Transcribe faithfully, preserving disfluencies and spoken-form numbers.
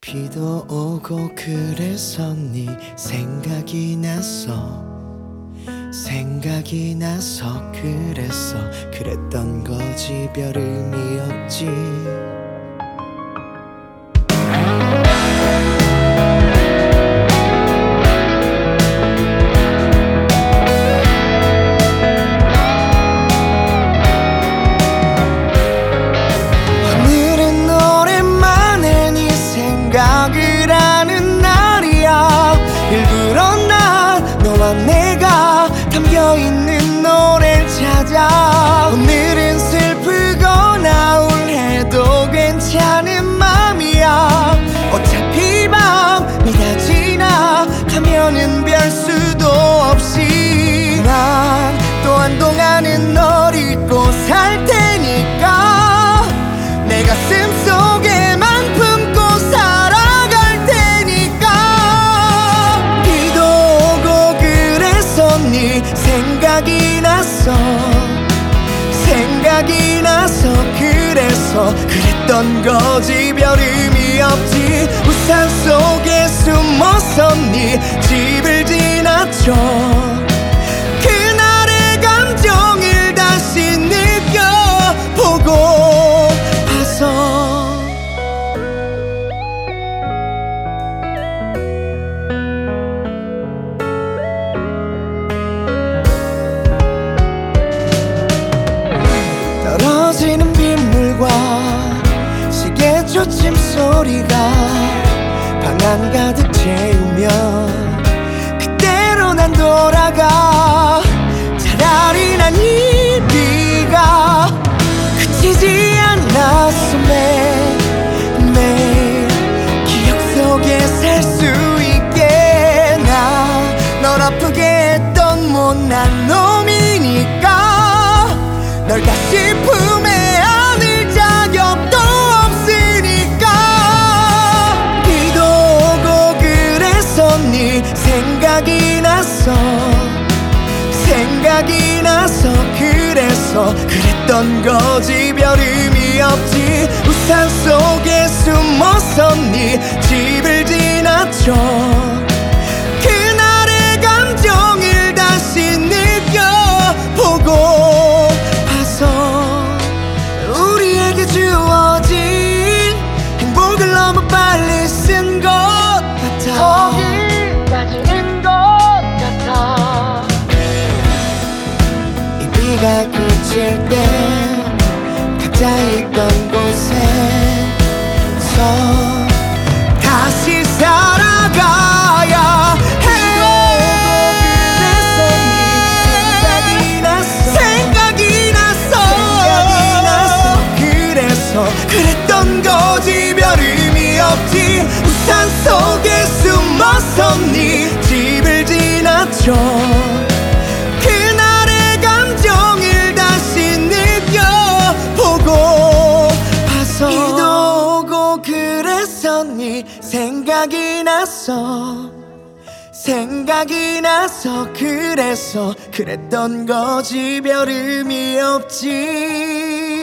비도 오고 그래서 네 생각이 났어. 생각이 나서 그래서 그랬던 거지 별 의미 없지. 오늘은 오랜만에 네 생각을 하는 날이야. 일부러 난 너와 내가 담겨있는 노래를 찾아. 오늘은 슬프거나 우울해도 괜찮은 맘이야. 어차피 밤이 다 지나가면은 별 수도 없이 난 또 한동안은 널 잊고 살 테니까 내 가슴 속에만 품고 살아갈 테니까. 비도 오고 그래서 네 생각이 났어. 생각이 나서 그래서 그랬던 거지 별 의미 없지. 우산 속에 숨어서 네 집을 지나쳐. 그날의 감정을 다시 느껴보고 봐서. 떨어지는 빗물과 시계 초침 소리가 방 안 가득 채우면 그대로 난 돌아가. 차라리 난 이 비가 그치지 않았음에 매일 기억 속에 살 수 있게. 나 널 아프게 했던 못난 놈이니까 널 다시 품에 안을 자격도 없으니까. 비도 오고 그래서 네 생각이 났어. 생각이 나서 그래서 그랬던 거지 별 의미 없지. 우산 속에 숨어서 네 집을 지나쳐. 그날의 감정을 다시 느껴보고 봐서. 우리에게 주어진 행복을 너무 빨리 쓴 것 같아. 거기까지인 것 같아. 이 비가 그칠 때 각자 있던 곳에서 다시 살아가야 해. 생각이 났어. 생각이 났어. 그래서 그랬던 거지 별 의미 없지. 우산 속에 숨어서 네 집을 지나쳐. 그날의 감정을 다시 느껴보고 봐서. 비도 오고 그래서 네 생각이 났어. 생각이 나서 그래서 그랬던 거지 별 의미 없지.